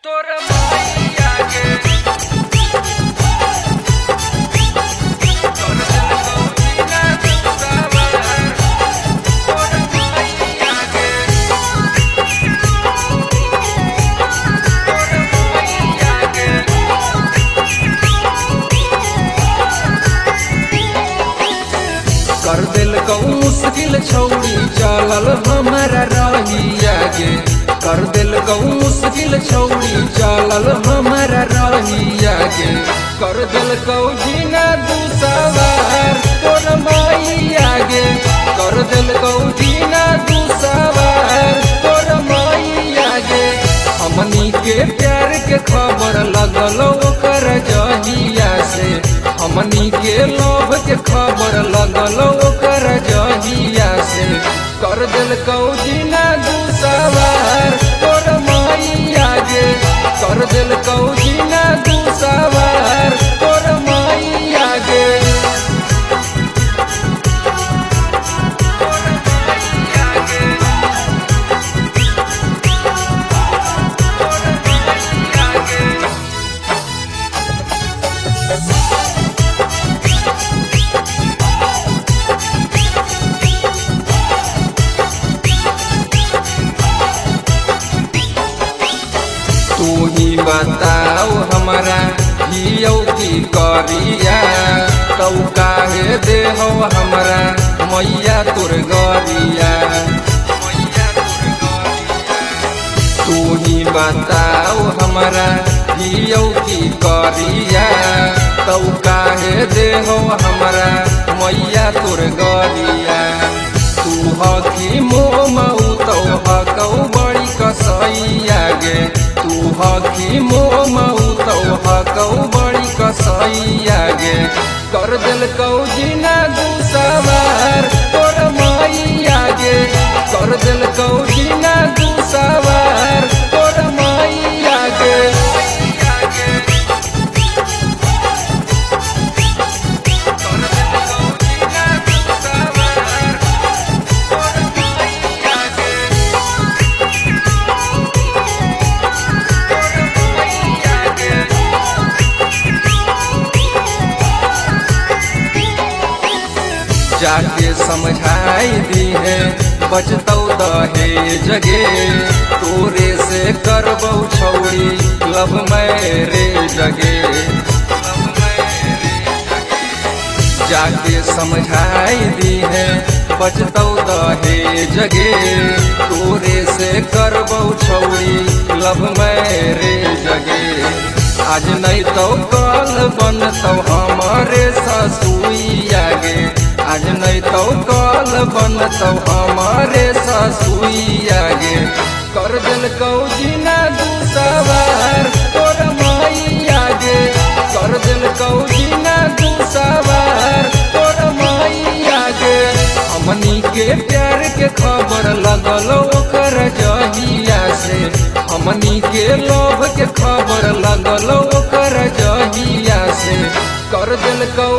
तोर मैया के तोर दिल कौना दुसावर तोर मैया के तोर मैया के कर दिल कौ मुश्किल छौड़ी चलल हमारा रहिया गे कर दिल कौ मुश्किल छौड़ी चलल हमारा रहिया गे कर दिल कौ जीना दुसवार तोर मैया गे कर दिल कौ जीना दुसवार तोर मैया गे हमनी के प्यार के खबर लगल ओकर जहिया से हमनी के लोभ के खबर लगल ओकर जहिया से कर दिल कौ जीना दुसवार तोर मैया गे कर दिल कौ जीना दुसवार तोर मैया गे तोर मैया गे तोर मैया गे तू ही बताओ हमारा हियो की करिया तौ काहे देहो हमरा मैया तोर गरिया तू ही बताओ हमारा हियो की करिया तौ काहे देहो हमरा मैया तोर गरिया तू हकी मोमऊ तौ हकौ बड़ी कसैया गे तू हकी मोमऊ तौ हकौ बड़ी कसैया गे कर दिल कौ जीना दुसवार तोर मैया गे कर दिल कौ जीना दुसवार तोर मैया गे जाके समझाई दी है बचतौ दहेज गे तोरे से करबौ छौड़ी लव मैरेज गे जाके समझाई दी है बचतौ दहेज गे तोरे से करबौ छौड़ी लव मैरेज गे आज नहीं तो कल बनतौ हमारे ससुइया गे आज नहीं तो कल बनतौ हमारे ससुइया गे कर दिल कौ जीना दुसवार तोर मैया गे कर दिल कौ जीना दुसवार तोर मैया गे हमनी के प्यार के खबर लगल ओकर जहिया से हमनी के लोभ के खबर लगल ओकर जहिया से कर दिल कौ